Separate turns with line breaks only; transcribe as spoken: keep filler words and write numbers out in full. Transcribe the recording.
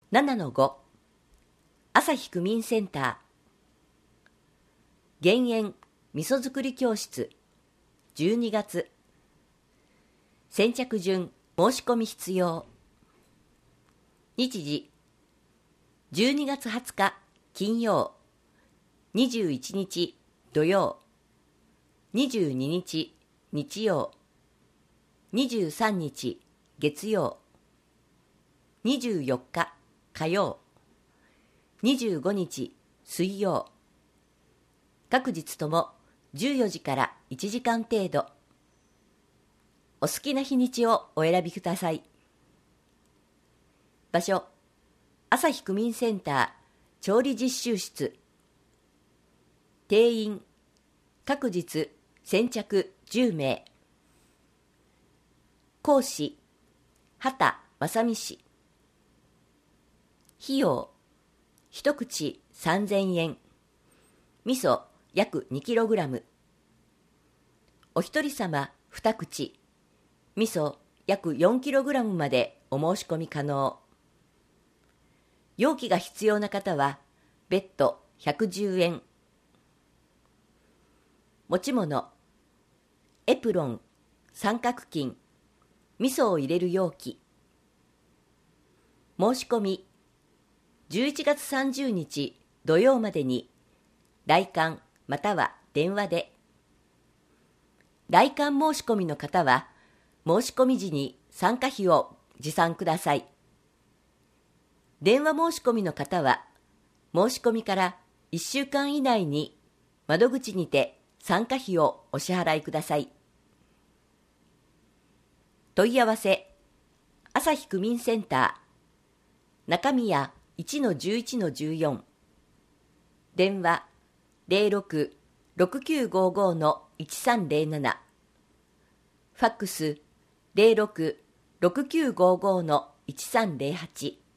ななのご 朝日区民センター減塩味噌作り教室じゅうにがつ先着順申し込み必要。日時じゅうにがつはつか金曜、にじゅういちにち土曜、にじゅうににち日曜、にじゅうさんにち月曜、にじゅうよっか火曜、にじゅうごにち水曜。各日ともじゅうよじからいちじかん程度。お好きな日にちをお選びください。場所、朝日区民センター調理実習室。定員、各日先着じゅうめい。講師、畑正美氏。費用、一口さんぜんえん。味噌約 にキログラム。お一人様二口。味噌約 よんキログラム までお申し込み可能。容器が必要な方は別途ひゃくじゅうえん。持ち物、エプロン、三角巾、味噌を入れる容器。申し込み、じゅういちがつさんじゅうにち土曜までに来館または電話で。来館申し込みの方は申し込み時に参加費を持参ください。電話申し込みの方は申し込みからいっしゅうかん以内に窓口にて参加費をお支払いください。問い合わせ、朝日区民センター中宮 いちのじゅういちのじゅうよん。電話 ゼロろく ろくきゅうごご のいちさんゼロなな。ファックス ゼロろく ろくきゅうごご のいちさんゼロはち。